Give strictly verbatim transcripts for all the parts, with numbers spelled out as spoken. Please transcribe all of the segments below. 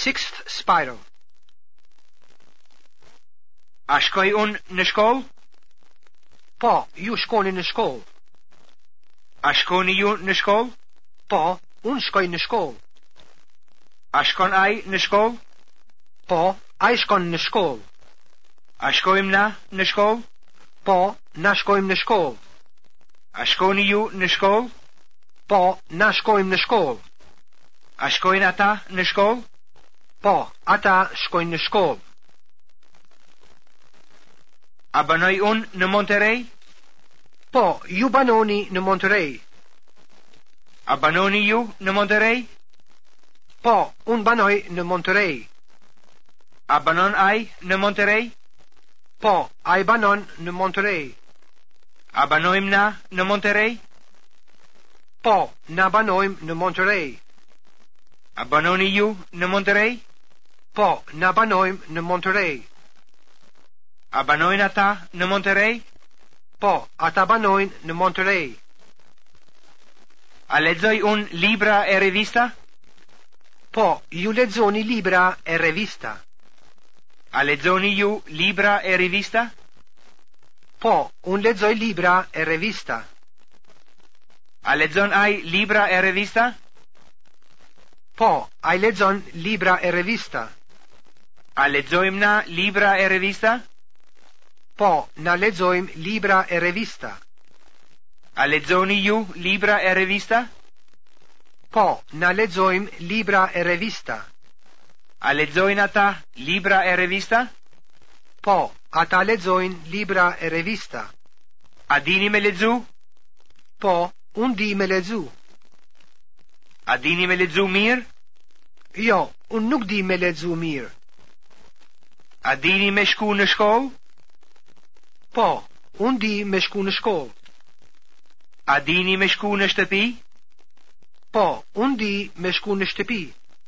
Sixth spiral. A shkoj unë në shkollë? Po, ju shkoni në shkollë. A shkoni ju në shkollë? Po, unë shkoj në shkollë. A shkon ai në shkollë? Po, ai shkon në shkollë. A shkojmë na në shkollë? Po, na shkojmë në shkollë. A shkoni ju në shkollë? Po, na shkojmë në shkollë. A shkojnë ata në shkollë? Po, ata shkojnë në shkollë. A banoj unë në Monterey? Po, ju banoni në Monterey. A banoni ju në Monterey? Po, unë banoj në Monterey. A banon ai në Monterey? Po, ai banon në Monterey. A banojmë na në Monterey? Po, na banojmë në Monterey. A banoni ju në Monterey? Po, na banojmë në Monterey. A banojnë ata në Monterey? Po, ata banojnë në Monterey. A lexoj unë libra e revista? Po, ju lexoni libra e revista. A lexoni ju libra e revista? Po, unë lexoj libra e revista. A lexon ai libra e revista? Po, ai lexon libra e revista. A lexojmë na libra e revista? Po, na lexojmë libra e revista. A lexoni ju libra e revista? Po, na lexojmë libra e revista. A lexojnë ata libra e revista? Po, ata lexojnë libra e revista. A dini me lexu? Po, unë di me lexu. A dini me lexu mirë? Jo, unë nuk di me lexu mirë. A dini me shku në shkollë? Po, unë di me shku në shkollë. A dini me shku në shtëpi? Po, unë di me shku në shtëpi.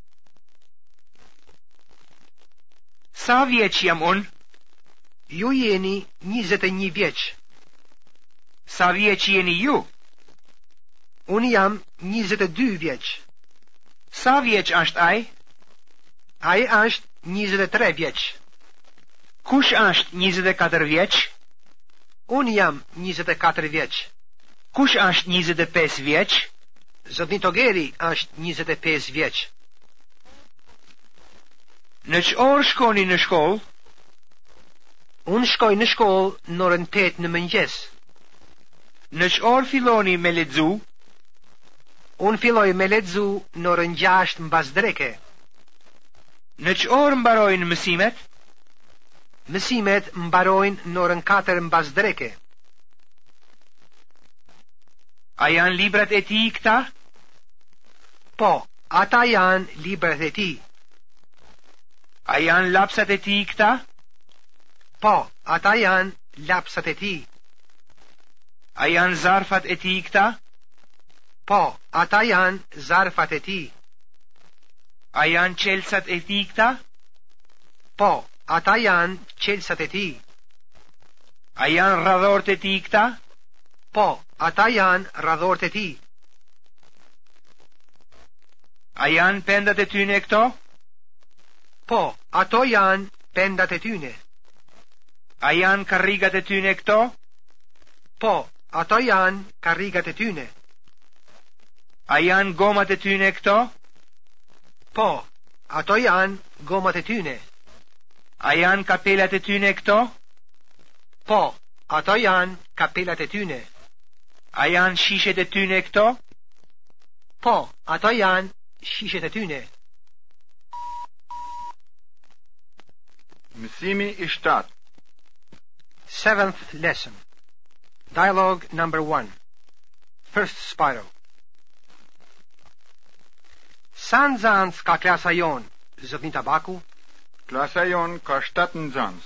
Sa vjeç jam unë? Ju jeni njëzet e një vjeç. Sa vjeç jeni ju? Unë jam njëzet e dy vjeç. Sa vjeç është ai? Ai është njëzet e tre vjeç. Kush është njëzet e katër vjeç? Unë jam njëzet e katër vjeç. Kush është njëzet e pesë vjeç? Zotni Togeri është njëzet e pesë vjeç. Në që orë shkoni në shkollë? Unë shkoj në shkollë në orën tetë në mëngjes. Në që orë filloni me lexu? Unë filloj me lexu në orën gjashtë mbas dreke. Në që orë mbarojnë mësimet? Mësimet mbarojnë në orën katër mbas dreke. A janë librat e ti këta? Po, ata janë librat e ti. A janë lapsat e ti këta? Po, ata janë lapsat e ti. A janë zarfat e ti këta? Po, ata janë zarfat e ti. A janë qelsat e ti këta? Po, ata janë qelsat e ti. A janë radhort e ti këta? Po, ata janë radhort e ti. A janë pendat e tyne këto? Po, ato janë pendat e tyne. A janë karrigat e tyne këto? Po, ato janë karrigat e tyne. A janë gomat e tyne këto? Po, ato janë gomat e tyne. A janë kapelat e tyne këto? Po, ato janë kapelat e tyne. A janë shishet e tyne këto? Po, ato janë shishet e tyne. Mësimi i shtatë. Seventh lesson. Dialogue number one. First spiral. Sa nxans ka klasa jon, zotni Tabaku? Klasa jon ka shtatë nxans.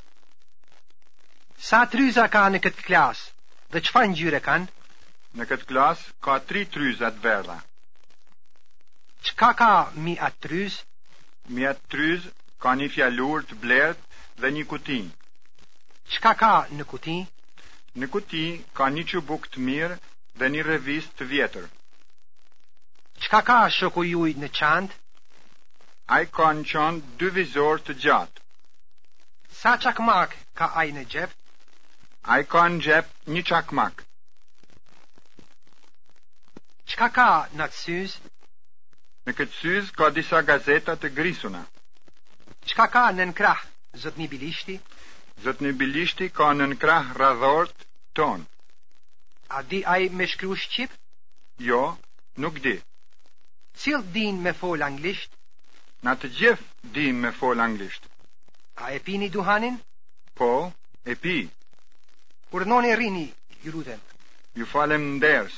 Sa tryza ka në këtë klas dhe çfarë ngjyre kanë? Në këtë klas ka tri tryza të verdha. Çka ka mi atë tryz? Mi atë tryz ka një fjalur të blertë dhe një kuti. Çka ka në kuti? Në kuti ka një çubuk të mirë dhe një revistë të vjetër. Çka ka shoku juaj në çantë? Ai ka në qan dy vizor të gjatë. Sa çakmak ka ai në xhep? Ai ka në xhep një çakmak. Çka ka në atë syz? Në këtë syz ka disa gazeta të grisuna. Çka ka në krah, zotni Bilishti? Zotni Bilishti ka në krah radhort ton. A di ai me shkru shqip? Jo, nuk di. Cil din me fol anglisht? Na të gjithë dim me fol anglisht. A e pini duhanin? Po, e pi. Urnoni rini, ju lutem. Ju falem nders.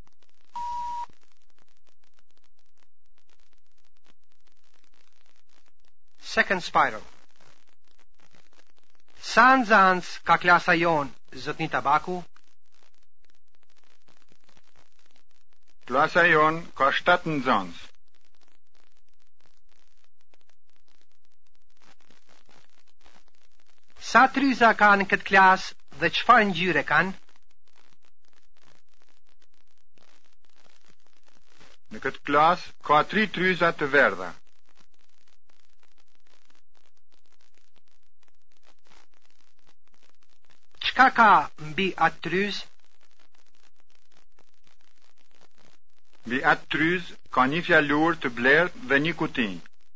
Second spiral. Sa nxans ka klasa jon, zotni Tabaku? Klasa jon ka shtatë nxans. Sa tryza ka në këtë klas dhe çfarë ngjyre kanë? Në këtë klas ka tri tryza të verdha. Çka ka mbi atë tryz? Mbi atë tryz ka një fjalur të blerë dhe një kuti.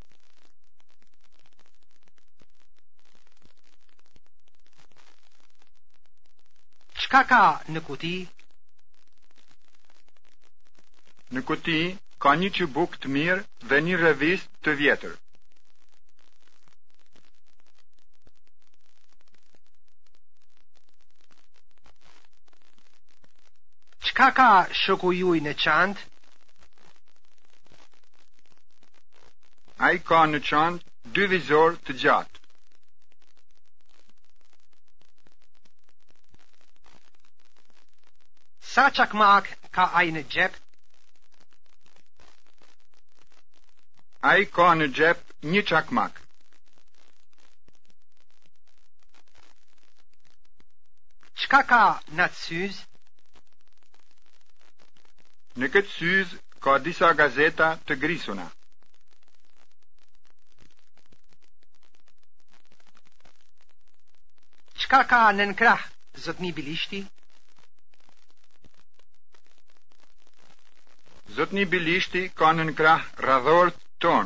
Çka ka në kuti? Në kuti ka një çubuk të mirë dhe një revistë të vjetër. Çka ka shoku juaj në çantë? Ai ka në çantë dy vizor të gjatë. Sa çakmak ka ai në xhep? Ai ka në xhep një çakmak. Çka ka në atë syz? Në këtë syz ka disa gazeta të grisuna. Çka ka në krah, zotni Bilishti? Zotni Bilishti ka në krah radhort ton.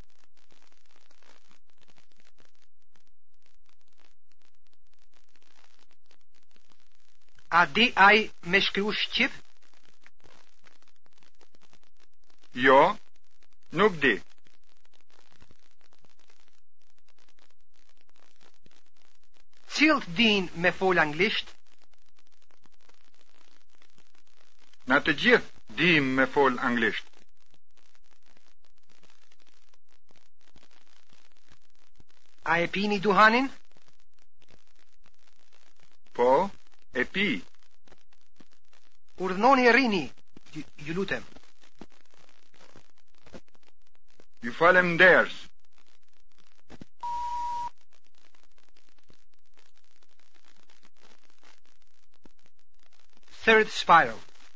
A di ai me shkru shqip? Jo, nuk di. Cilt din me fol anglisht? Na të gjithë dim me fol anglisht. A e pini duhanin? Po, e pi. Urdhnoni rini, ju, ju lutem. Ju falem nders. Third spiral.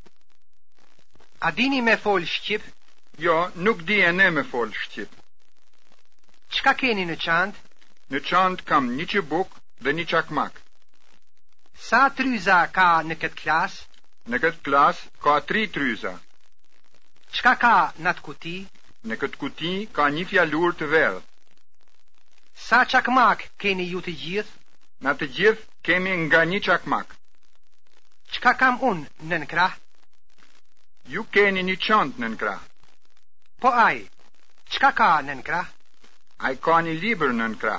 A dini me fol shqip? Jo, nuk di e ne me fol shqip. Çka keni në çantë? Në çantë kam një çubuk dhe një çakmak. Sa tryza ka në këtë klas? Në këtë klas ka tri tryza. Çka ka në atë kuti? Në këtë kuti ka një fjalur të verdhë. Sa çakmak keni ju të gjithë? Na të gjithë kemi nga një çakmak. Çka kam unë në në krah? Ju keni një çantë në krah. Po ai, çka ka në në krah? Ai ka një libër në krah.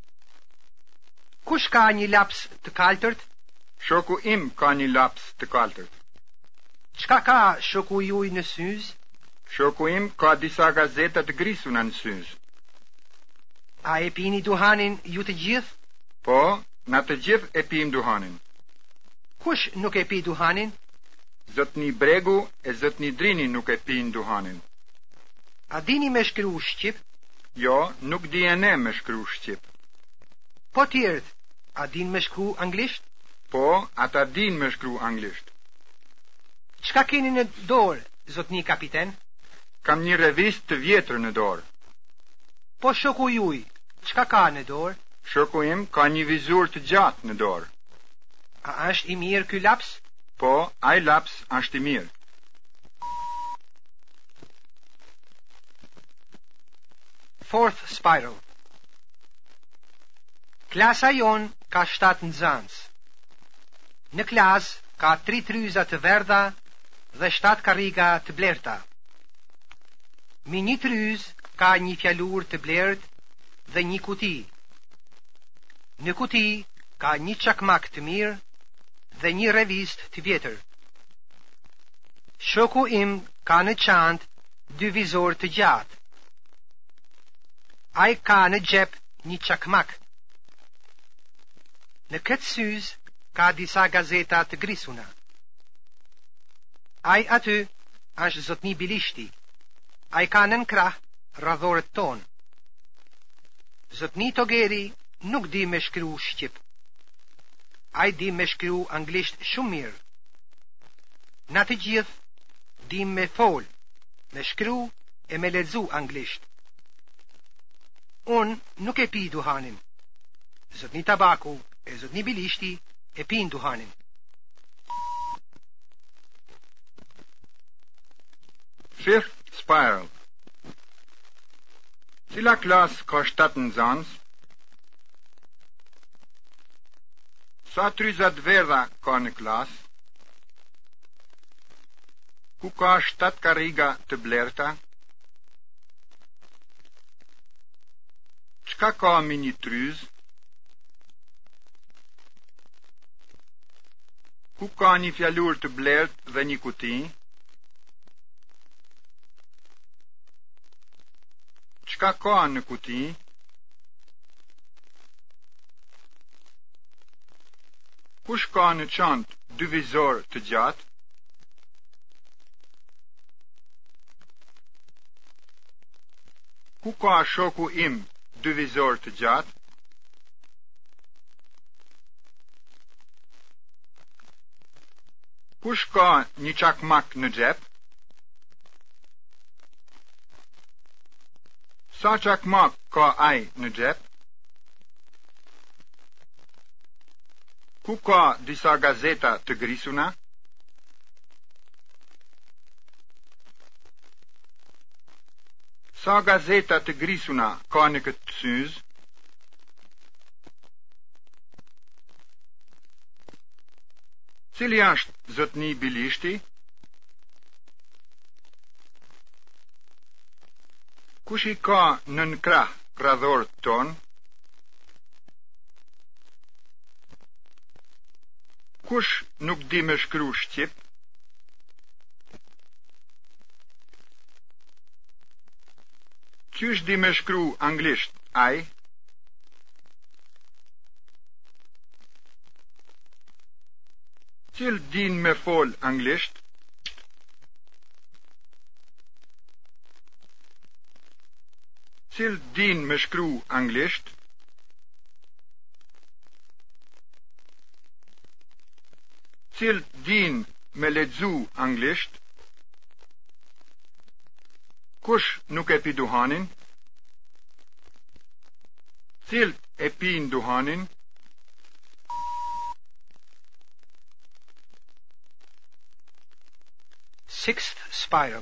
Kush ka një laps të kaltërt? Shoku im ka një laps të kaltërt. Çka ka shoku juaj në syz? Shoku im ka disa gazeta të grisuna në syz. A e pini duhanin ju të gjithë? Po, na të gjithë e pim duhanin. Kush nuk e pi duhanin? Zotni Bregu e zotni Drini nuk e pin duhanin. A dini me shkru shqip? Jo, nuk di e ne me shkru shqip. Po tjerët, a din me shkru anglisht? Po, ata din me shkru anglisht. Çka keni në dorë, zotni kapiten? Kam një revist të vjetër në dorë. Po shoku juj, çka ka në dorë? Shoku im ka një vizur të gjatë në dorë. A është i mirë ky laps? Po, ai laps është i mirë. Fourth spiral. Klasa jon ka shtatë nxënës. Në klas ka tri tryeza të verdha dhe shtatë karriga të blerta. Mi një tryz ka një fjalur të blert dhe një kuti. Në kuti ka një çakmak të mirë dhe një revist të vjetër. Shoku im ka në çantë dy vizor të gjatë. Ai ka në xhep një çakmak. Në këtë syz ka disa gazeta të grisuna. Ai aty është zotni Bilishti. Ai ka nën krah radhorët tonë. Zotni Togeri nuk di me shkru shqip. Ai di me shkru anglisht shumë mirë. Na të gjithë di me fol, me shkru e me lexu anglisht. Unë nuk e pi duhanin. Zotni Tabaku e zotni Bilishti e pin duhanin. Fifth spiral. Cila klas ka shtatë nxënës? Sa tryeza të verdha ka në klas? Ku ka shtatë karriga të blerta? Çka ka me një tryz? Ku ka një fjalur të blertë dhe një kuti? Çka ka në kuti? Kush ka në çantë dy vizor të gjatë? Ku ka shoku im dy vizor të gjatë? Kush ka një çakmak në xhep? Sa çakmak ka ai në xhep? Ku ka disa gazeta të grisuna? Sa gazeta të grisuna ka në këtë syz? Cili është zotni Bilishti? Kush i ka nën krah radhorët tonë? Kush nuk di me shkru shqip? Qysh di me shkru anglisht ai? Cil din me fol anglisht? Cil din me shkru anglisht? Cil din me lexu anglisht? Kush nuk e pi duhanin? Cil e pin duhanin? Sixth spiral.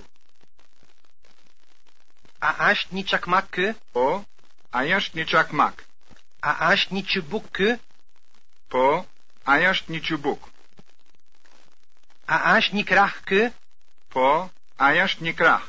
A është një çakmak kë? Po, ai është një çakmak. A është një çubuk kë? Po, ai është një çubuk. A është një krah kë? Po, ai është një krah.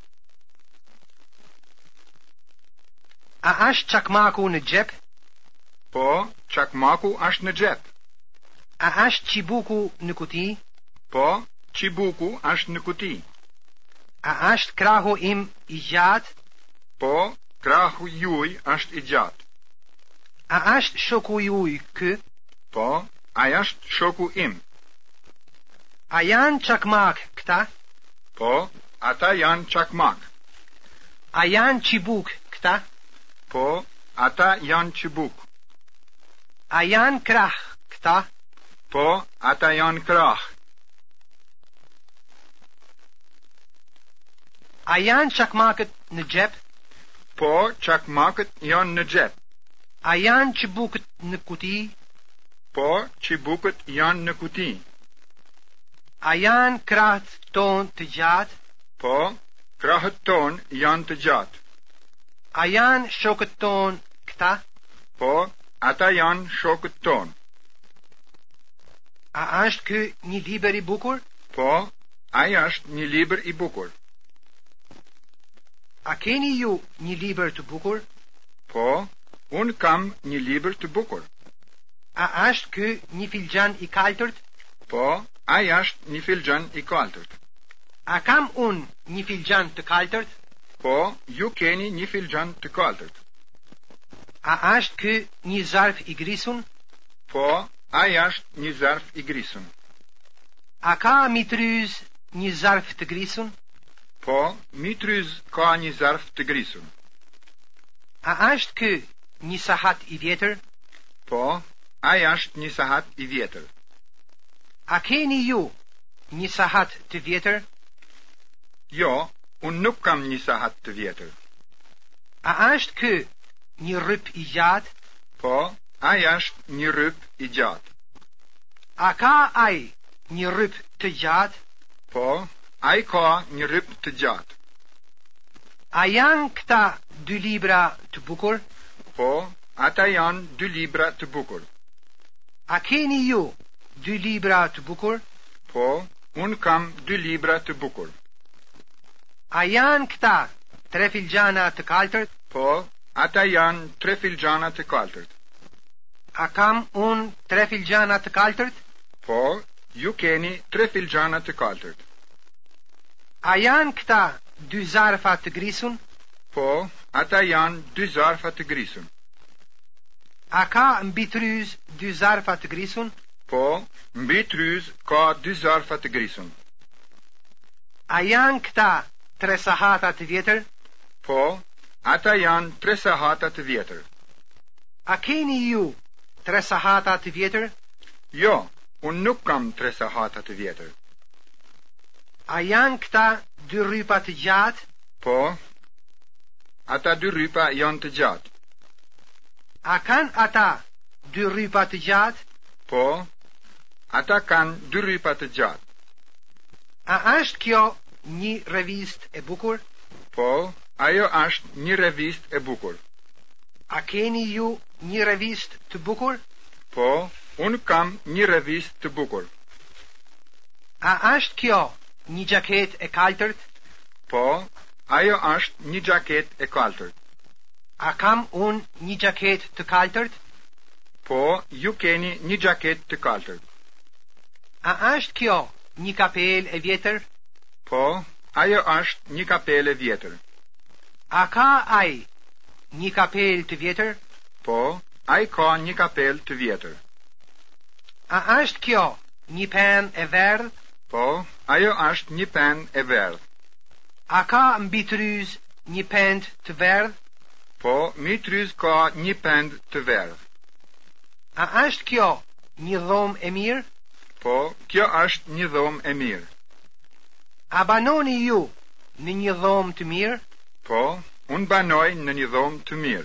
A është çakmaku në xhep? Po, çakmaku është në xhep. A është çibuku në kuti? Po, çibuku është në kuti. A është krahu im i gjatë? Po, krahu juaj është i gjatë. A është shoku juaj kë? Po, ai është shoku im. A janë çakmak këta? Po, ata janë çakmak. A janë çibuk këta? Po, ata janë çibuk. A janë krah këta? Po, ata janë krah. A janë çakmakët në xhep? Po, çakmakët janë në xhep. A janë çubukët në kuti? Po, çubukët janë në kuti. A janë krahët tonë të gjatë? Po, krahët tonë janë të gjatë. A janë shokët tonë këta? Po, ata janë shokët tonë. A është ky një libër i bukur? Po, ai është një libër i bukur. A keni ju një libër të bukur? Po, unë kam një libër të bukur. A është ky një filxhan i kaltërt? Po, ai është një filxhan i kaltërt. A kam unë një filxhan të kaltërt? Po, ju keni një filxhan të kaltërt. A është ky një zarf i grisun? Po, ai është një zarf i grisun. A ka mitryz një zarf të grisun? Po, mitryz ka një zarf të grisun. A është ky një sahat i vjetër? Po, ai është një sahat i vjetër. A keni ju një sahat të vjetër? Jo, unë nuk kam një sahat të vjetër. A është ky një rryp i gjatë? Po, ai është një rryp i gjatë. A ka ai një rryp të gjatë? Po, ai ka një rryp të gjatë. A janë këta dy libra të bukur? Po, ata janë dy libra të bukur. A keni ju dy libra të bukur? Po, unë kam dy libra të bukur. A janë këta tre filxhana të kaltërt? Po, ata janë tre filxhana të kaltërt. A kam unë tre filxhana të kaltërt? Po, ju keni tre filxhana të kaltërt. A janë këta dy zarfa të grisun? Po, ata janë dy zarfa të grisun. A ka mbi tryz dy zarfa të grisun? Po, mbi tryz ka dy zarfa të grisun. A janë këta tre sahata të vjetër? Po, ata janë tre sahata të vjetër. A keni ju tre sahata të vjetër? Jo, unë nuk kam tre sahata të vjetër. A janë këta dy rrypa të gjatë? Po, ata dy rrypa janë të gjatë. A kanë ata dy rrypa të gjatë? Po, ata kanë dy rrypa të gjatë. A është kjo një revist e bukur? Po, ajo është një revist e bukur. A keni ju një revist të bukur? Po, unë kam një revist të bukur. A është kjo një jaket e kaltërt? Po, ajo është një jaket e kaltërt. A kam unë një jaket të kaltërt? Po, ju keni një jaket të kaltërt. A është kjo një kapel e vjetër? Po, ajo është një kapel e vjetër. A ka ai një kapel të vjetër? Po, ai ka një kapel të vjetër. A është kjo një pen e verdh? Po, ajo është një pen e verdh. A ka mbi tryz një pend të verdh? Po, mbi tryz ka një pend të verdh. A është kjo një dhomë e mirë? Po, kjo është një dhomë e mirë. A banoni ju në një dhomë të mirë? Po, unë banoj në një dhomë të mirë.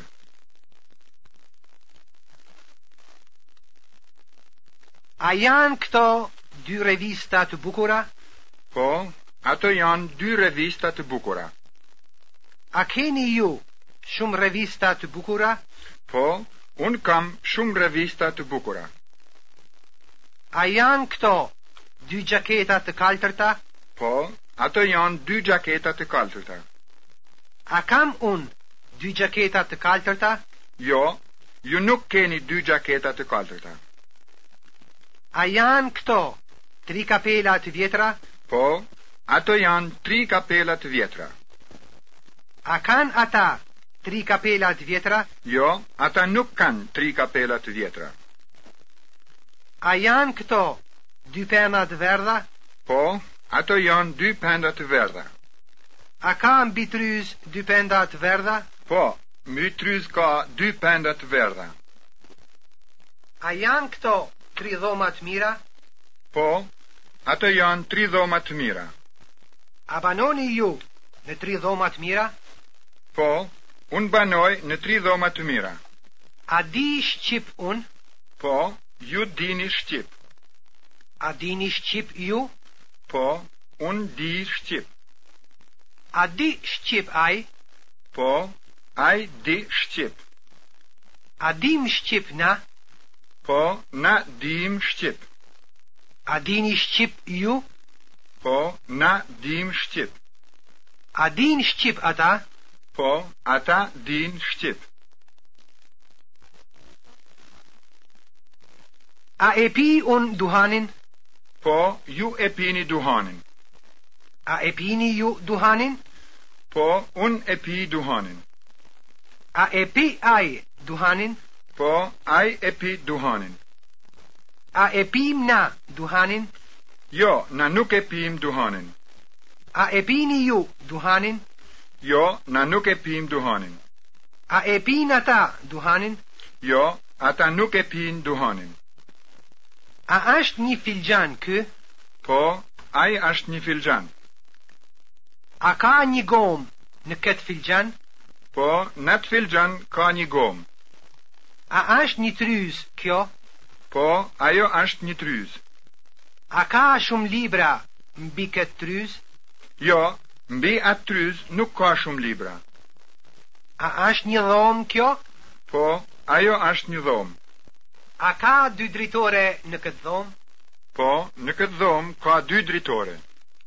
A janë këto dy revista të bukura? Po, ato janë dy revista të bukura. A keni ju shumë revista të bukura? Po, unë kam shumë revista të bukura. A janë këto dy jaketa të kaltërta? Po, ato janë dy jaketa të kaltërta. A kam unë dy jaketa të kaltërta? Jo, ju nuk keni dy jaketa të kaltërta. A janë këto tri kapela të vjetra? Po, ato janë tri kapela të vjetra. A kanë ata tri kapela të vjetra? Jo, ata nuk kanë tri kapela të vjetra. A janë këto dy pena të verdha? Po, ato janë dy penda të verdha. A ka mbi tryz dy penda të verdha? Po, mbi tryz ka dy penda të verdha. A janë këto tri dhoma të mira? Po, ato janë tri dhoma të mira. A banoni ju në tri dhoma të mira? Po, Unë banoj në tri dhoma të mira. A di Shqip unë? Po, ju dini Shqip. A dini Shqip ju? Po, unë di Shqip. A di Shqip ai? Po, ai di Shqip. A dim Shqip na? Po, na dim Shqip. A dini Shqip ju? Po, na dim Shqip. A din Shqip ata? Po, ata din Shqip. A e pi unë duhanin? Po, ju e pini duhanin. A e pini ju duhanin? Po, unë e pi duhanin. A e pi ai duhanin? Po, ai e pi duhanin. A e pim na duhanin? Jo, na nuk e pim duhanin. A e pini ju duhanin? Jo, na nuk e pim duhanin. A e pin ata duhanin? Jo, ata nuk e pin duhanin. A është një filxhan kë? Po, ai është një filxhan. A ka një gomë në këtë filxhan? Po, në të filxhan ka një gomë. A është një tryz kjo? Po, ajo është një tryz. A ka shumë libra mbi këtë tryz? Jo, mbi atë tryz nuk ka shumë libra. A është një dhomë kjo? Po, ajo është një dhomë. A ka dy dritore në këtë dhomë? Po, në këtë dhomë ka dy dritore.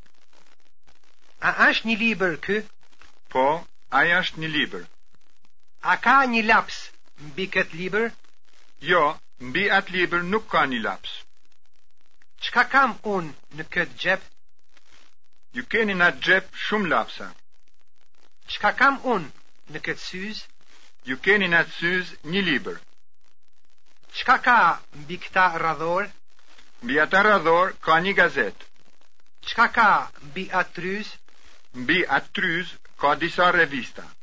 A është një libër kë? Po, ai është një libër. A ka një laps mbi këtë libër? Jo, mbi atë libër nuk ka një laps. Çka kam unë në këtë xhep? Ju keni në atë xhep shumë lapsa. Çka kam unë në këtë syz? Ju keni në atë syz një libër. Çka ka mbi këta radhor? Mbi ata radhor ka një gazet. Çka ka mbi atë tryz? Mbi atë tryz ka disa revista.